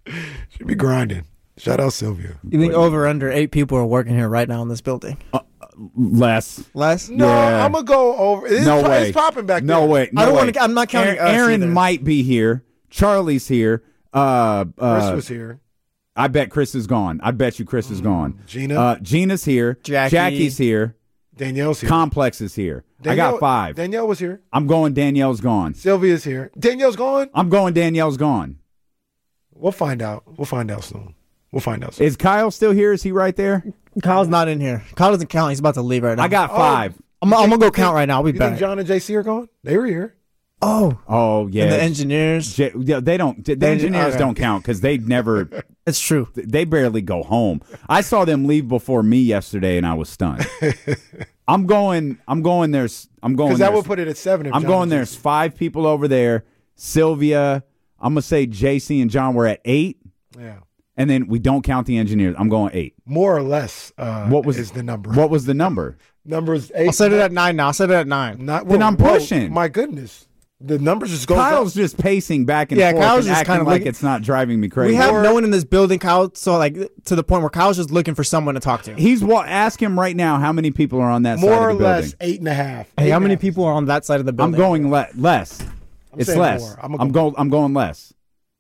She'd be grinding. Shout out Sylvia. You think over under 8 people are working here right now in this building? Less. Less? No, Yeah. I'm gonna go over. No way. It's popping back there. No way. No I don't way. want to. I'm not counting. Aaron us either. might be here. Charlie's here. Chris was here. I bet Chris is gone. I bet you Chris is gone. Gina? Gina's here. Jackie. Jackie's here. Danielle's here. Complex is here. I got 5. Danielle was here. I'm going Danielle's gone. Sylvia's here. Danielle's gone. I'm going Danielle's gone. We'll find out. We'll find out soon. Is Kyle still here? Is he right there? Kyle's not in here. Kyle doesn't count. He's about to leave right now. I got 5. I'm gonna go count right now. I'll be You think back. John and JC are gone? They were here. Oh, yeah. And the engineers. They don't. The engineers okay. don't count because they never. It's true. They barely go home. I saw them leave before me yesterday, and I was stunned. I'm going. There's. Because that would put it at 7. If I'm John going. and There's JC 5 people over there. Sylvia. I'm gonna say JC and John were at 8, Yeah. and then we don't count the engineers. I'm going 8. More or less. What was is the number? What was the number? Number's 8. I'll set it at 9 now. I'll set it at 9. Then I'm pushing. My goodness. The numbers just go Kyle's up. just pacing back and Yeah, forth Kyle's and just acting kinda like like- it's not driving me crazy. We have no one in this building, Kyle. So like to the point where Kyle's just looking for someone to talk to. He's ask him right now how many people are on that More side or of the less building. 8.5. Hey, how many people are on that side of the I'm building? going less. It's saying less. more. I'm going less.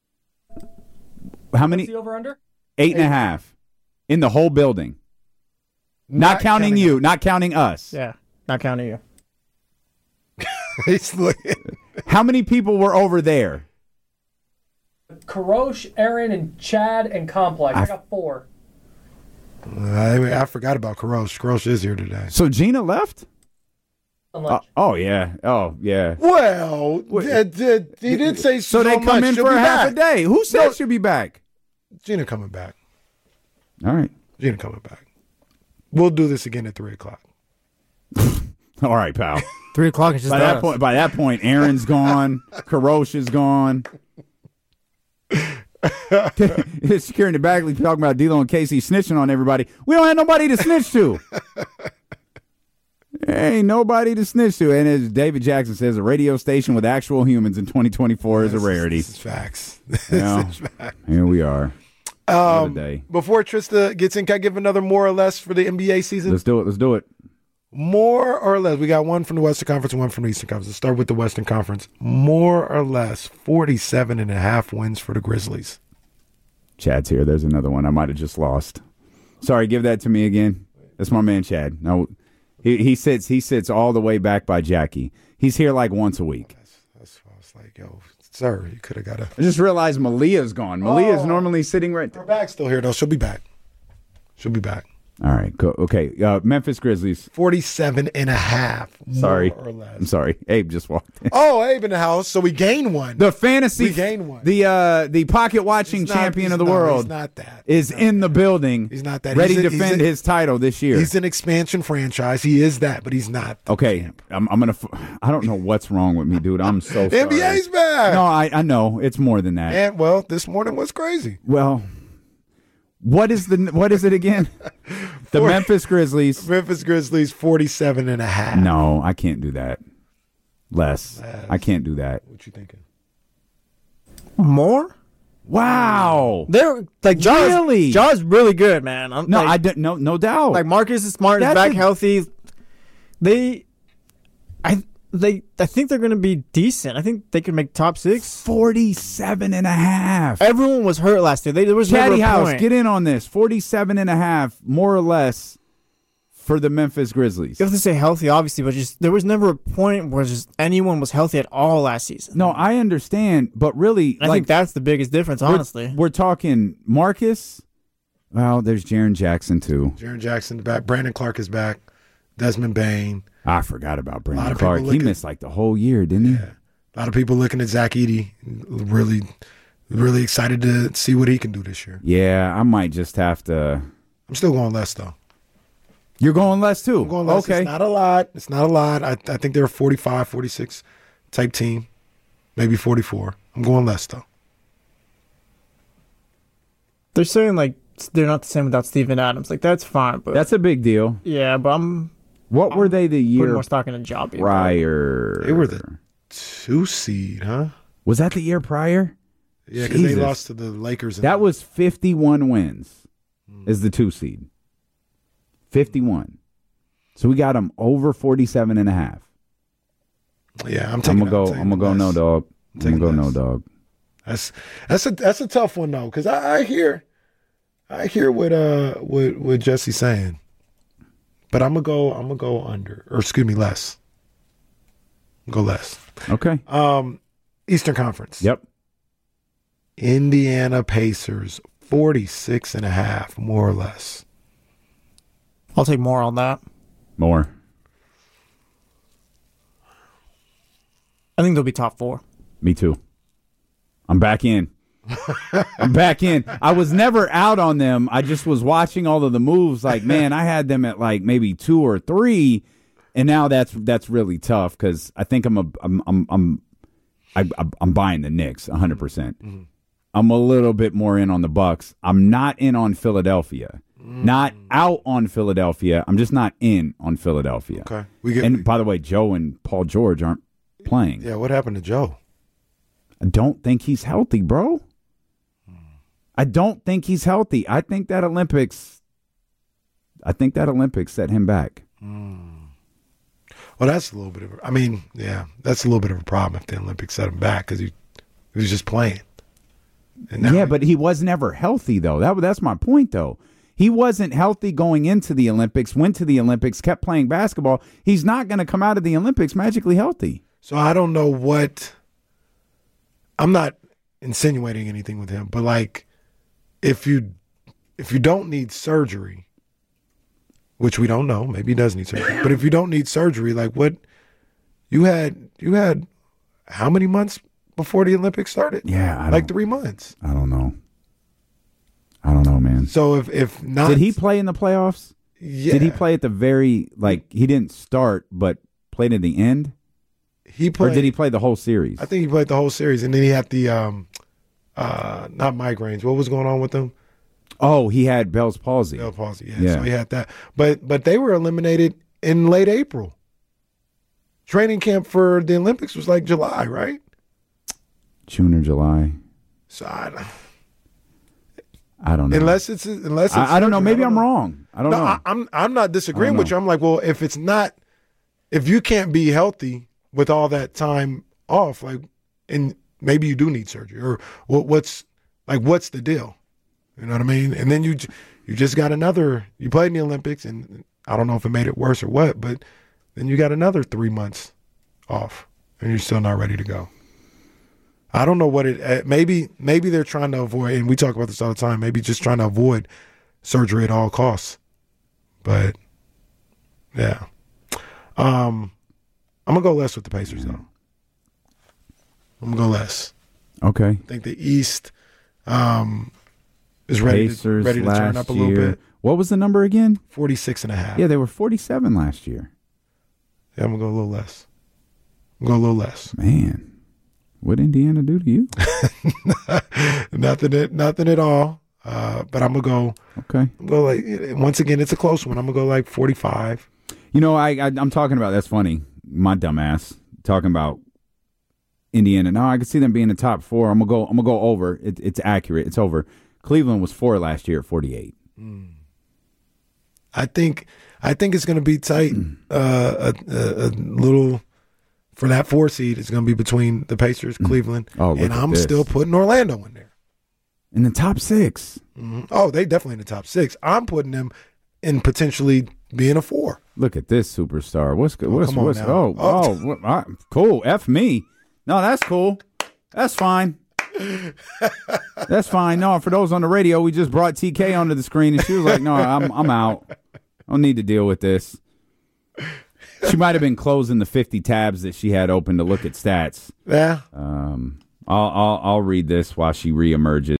How many? What's the over under? 8.5 in the whole building. Not counting you. Not counting us. Yeah, not counting you. He's looking. How many people were over there? Karosh, Aaron, and Chad and Complex. I got 4. I forgot about Karosh. Karosh is here today. So Gina left? Unless Oh yeah. Oh yeah. Well, he did say So they come in she'll for be half a back. day. Who said she'll be back? Gina coming back. All right. Gina coming back. We'll do this again at 3:00. All right, pal. 3 o'clock is just us. By that point, Aaron's gone. Karosh is gone. Security Bagley talking about D'Lo and Casey snitching on everybody. We don't have nobody to snitch to. Ain't nobody to snitch to. And as David Jackson says, a radio station with actual humans in 2024 is a rarity. This is facts. Well, This is facts. here we are. Another day. Before Trista gets in, can I give another more or less for the NBA season? Let's do it. Let's do it. More or less. We got one from the Western Conference and one from the Eastern Conference. Let's start with the Western Conference. More or less 47.5 wins for the Grizzlies. Chad's here. There's another one I might have just lost. Sorry, give that to me again. That's my man Chad. No, he sits all the way back by Jackie. He's here like once a week. That's why I was like, yo, sir, you could have got a... I just realized Malia's gone. Malia's normally sitting right there. Her bag's still here, though. She'll be back. She'll be back. All right, cool. Okay. Memphis Grizzlies. 47.5. Sorry. More or less. I'm sorry. Abe just walked in. Oh, Abe in the house, so we gained one. The fantasy, We gained one. the pocket watching He's not- champion he's of the not- world He's not that. is in the building. He's not that. Ready He's to a- he's defend a- his title this year. He's an expansion franchise. He is that, but he's not. Okay, I'm gonna. I don't know what's wrong with me, dude. I'm so sorry. NBA's back. No, I know it's more than that. And, well, this morning was crazy. Well, what is it again? The Memphis Grizzlies. Memphis Grizzlies 47.5. No, I can't do that. Less. I can't do that. What you thinking? More? Wow. They're like Jaws. Really? Jaws really good, man. I'm, No, like, I don't. No doubt. like Marcus is smart. Is That's back a- healthy. I think they're going to be decent. I think they could make top 6. 47.5. Everyone was hurt last year. There was Chatty never a House, point. get in on this. 47.5, more or less, for the Memphis Grizzlies. You have to say healthy, obviously, but just there was never a point where just anyone was healthy at all last season. No, I understand, but really, I think that's the biggest difference, honestly. We're talking Marcus. Well, there's Jaren Jackson, too. Jaren Jackson back. Brandon Clark is back. Desmond Bain. I forgot about lot Brandon of people Clark. He looking- missed like the whole year, didn't he? Yeah. A lot of people looking at Zach Edey. Really, really excited to see what he can do this year. Yeah, I might just have to. I'm still going less, though. You're going less, too? I'm going less. Okay. It's not a lot. It's not a lot. I think they're a 45, 46 type team. Maybe 44. I'm going less, though. They're saying, like, they're not the same without Steven Adams. Like, that's fine, but That's a big deal. yeah, but I'm What were they the putting year more stock in a job. prior? They were the 2 seed, huh? Was that the year prior? Yeah, because they Jesus. lost to the Lakers. That was 51 wins as the 2 seed. 51. So we got them over 47.5. Yeah, I'm gonna go. taking I'm gonna go no less. dog. I'm gonna go no less. dog. That's a tough one though, because I hear what Jesse's saying, but I'm gonna go under, or excuse me, less. Go less. Okay. Eastern Conference. Yep. Indiana Pacers 46.5, more or less. I'll take more on that. More. I think they'll be top 4. Me too. I'm back in. I'm back in. I was never out on them. I just was watching all of the moves. Like, man, I had them at like maybe 2 or 3, and now that's really tough because I think I'm buying the Knicks 100%. I'm a little bit more in on the Bucks. I'm not in on Philadelphia. Not out on Philadelphia. I'm just not in on Philadelphia. Okay. And by the way, Joe and Paul George aren't playing. Yeah, what happened to Joe? I don't think he's healthy, bro. I don't think he's healthy. I think that Olympics set him back. Well, that's a little bit of that's a little bit of a problem if the Olympics set him back because he was just playing. Yeah, but he was never healthy, though. That's my point, though. He wasn't healthy going into the Olympics, went to the Olympics, kept playing basketball. He's not going to come out of the Olympics magically healthy. So I don't know what – I'm not insinuating anything with him, but, like, if you don't need surgery, which we don't know, maybe he does need surgery, but if you don't need surgery, like what – you had how many months before the Olympics started? Yeah. Like 3 months. I don't know. I don't know, man. So if not, did he play in the playoffs? Yeah. Did he play at the very he didn't start but played at the end? He played, or did he play the whole series? I think he played the whole series, and then he had the not migraines. What was going on with him? Oh, he had Bell's palsy. Bell's palsy. Yeah. So he had that. But they were eliminated in late April. Training camp for the Olympics was like July, right? June or July. So I don't know. Unless it's I don't know. Maybe I'm wrong. I don't know. I'm not disagreeing with you. I'm like, well, if you can't be healthy with all that time off, like, and maybe you do need surgery, or what's the deal? You know what I mean? And then you just got you played in the Olympics, and I don't know if it made it worse or what, but then you got another 3 months off, and you're still not ready to go. I don't know what maybe they're trying to avoid, and we talk about this all the time, maybe just trying to avoid surgery at all costs. But, yeah. I'm going to go less with the Pacers, though. I'm going to go less. Okay. I think the East is ready to turn up a little bit. What was the number again? 46.5. Yeah, they were 47 last year. Yeah, I'm going to go a little less. Man. What'd Indiana do to you? Nothing at all. But I'm gonna go. Okay. I'm gonna go once again. It's a close one. I'm gonna go like 45. You know, I'm talking about. That's funny. My dumbass talking about Indiana. No, I could see them being the top 4. I'm gonna go over. It's accurate. It's over. Cleveland was 4 last year at 48. I think it's gonna be tight. A little. For that 4 seed, it's going to be between the Pacers, Cleveland, and I'm still putting Orlando in there. In the top 6. Mm-hmm. Oh, they definitely in the top 6. I'm putting them in potentially being a 4. Look at this superstar. What's good? Now. Cool. F me. No, that's cool. That's fine. That's fine. No, for those on the radio, we just brought TK onto the screen, and she was like, "No, I'm out. I don't need to deal with this." She might have been closing the 50 tabs that she had open to look at stats. Yeah. I'll read this while she reemerges.